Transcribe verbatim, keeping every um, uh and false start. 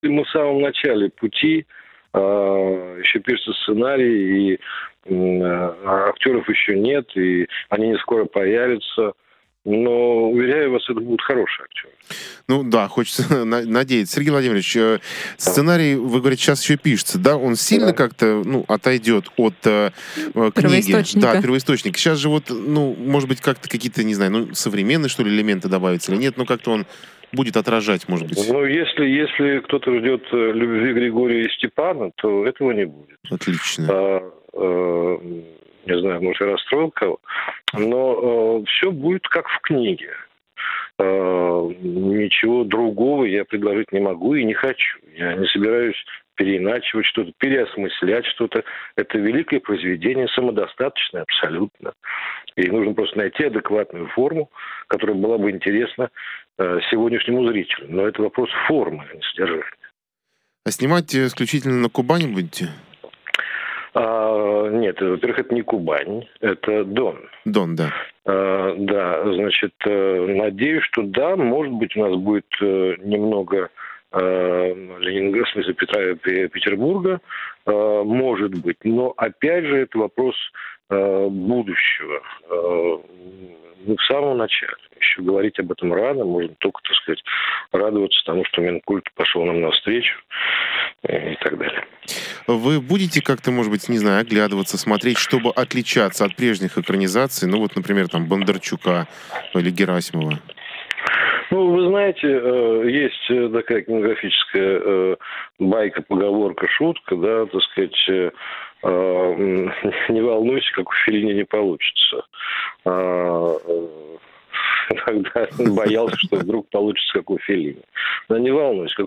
Мы в самом начале пути, а, еще пишется сценарий, и а, актеров еще нет, и они не скоро появятся. Но, уверяю вас, это будут хорошие актеры. Ну да, хочется надеяться. Сергей Владимирович, э, сценарий, вы говорите, сейчас еще пишется, да? Он сильно Да. как-то, ну, отойдет от э, э, книги? Первоисточника. Да, первоисточник. Сейчас же вот, ну, может быть, как-то какие-то, не знаю, ну, современные, что ли, элементы добавятся или нет? Ну, как-то он будет отражать, может быть. Ну, если, если кто-то ждет э, любви Григория и Степана, то этого не будет. Отлично. А, э, не знаю, может, я расстроил кого, но э, все будет как в книге. Э, ничего другого я предложить не могу и не хочу. Я не собираюсь переиначивать что-то, переосмыслять что-то. Это великое произведение, самодостаточное абсолютно. И нужно просто найти адекватную форму, которая была бы интересна э, сегодняшнему зрителю. Но это вопрос формы, а не содержания. А снимать исключительно на Кубани будете? А, нет, во-первых, это не Кубань, это Дон. Дон, да. А, да, значит, надеюсь, что да, может быть, у нас будет немного Ленинграда, в смысле Петра, Петербурга, может быть, но опять же это вопрос будущего. Мы в самом начале. Еще говорить об этом рано, можно только, так сказать, радоваться тому, что Минкульт пошел нам навстречу и так далее. Вы будете как-то, может быть, не знаю, оглядываться, смотреть, чтобы отличаться от прежних экранизаций, ну вот, например, там, Бондарчука или Герасимова? Ну, вы знаете, есть такая кинематографическая байка, поговорка, шутка, да, так сказать, не волнуйся, как у Феллини не получится. Тогда боялся, что вдруг получится, как у Феллини. Но не волнуйся, как